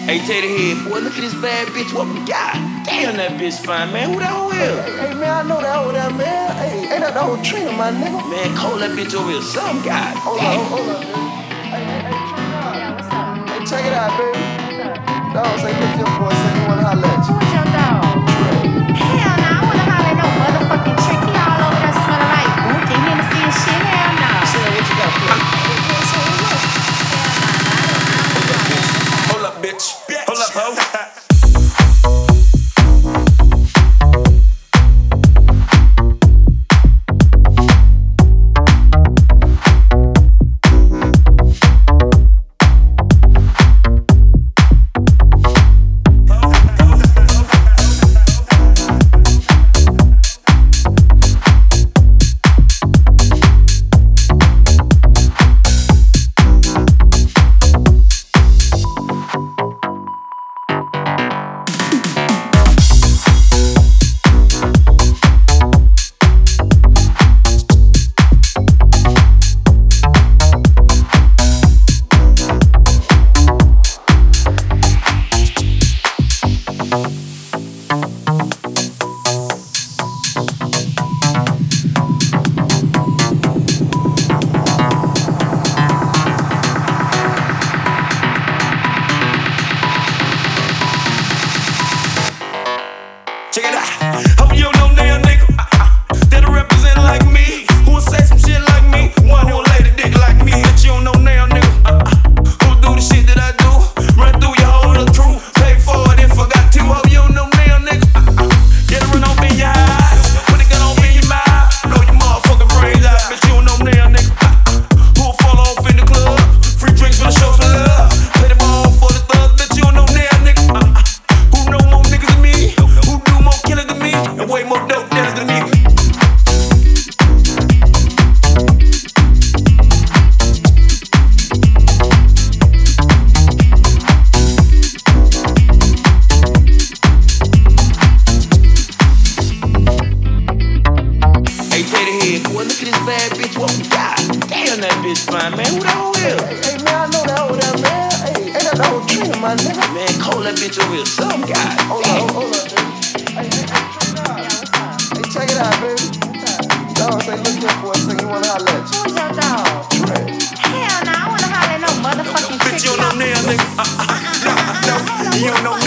Hey, Tater Head, boy, look at this bad bitch. What we got? Damn, that bitch fine, man. Who that hoe is? Hey, man, I know that over there, man. Hey, ain't that the whole Trina, my nigga? Man, call that bitch over here. Some guy. Hold on, baby. Hey, Trina. Yeah, what's up? Hey, check it out, baby. What's up? Dog, say, look here for a second. You wanna holler at you? Who is your dog? Hell no, I wanna holler at no motherfucking trick. He all over there smelling like boot and Hennessy and shit. Hell no. Say what you got to play. Hold up, bitch. Hold up, ho. Check it out. Hope you don't know damn nigga that'll represent like me. Who will say some shit like me? One who'll lay the dick like me. But you don't know damn nigga who do the shit that I do. Run through your whole crew. Pay for it and forgot to. Hope you don't know damn nigga. Get a run on in your eyes. Put a gun on in your mouth. Blow your motherfucking brains out. But you don't know damn nigga who'll fall off in the club. Free drinks for the show for love. Play the ball for the thugs. But you don't know damn nigga who know more niggas than me. Killer than me, and way more dope dealers than me. Hey, Tater Head, boy, look at this bad bitch. What we got? Damn, that bitch fine, man. Who that hoe is? Hey, man, I know that over there, man. Hey, ain't that the whole Trina, my nigga? Man, call that bitch over here. Some guy. Hold on, baby. Hey, Trina. Yeah, what's up? Hey, check it out, baby. Dog, say, look here for a second. You wanna holler at you? Who is your dog? Hell no, I wanna holler at no motherfucking trick. Bitch, you don't know damn nigga. No, you don't know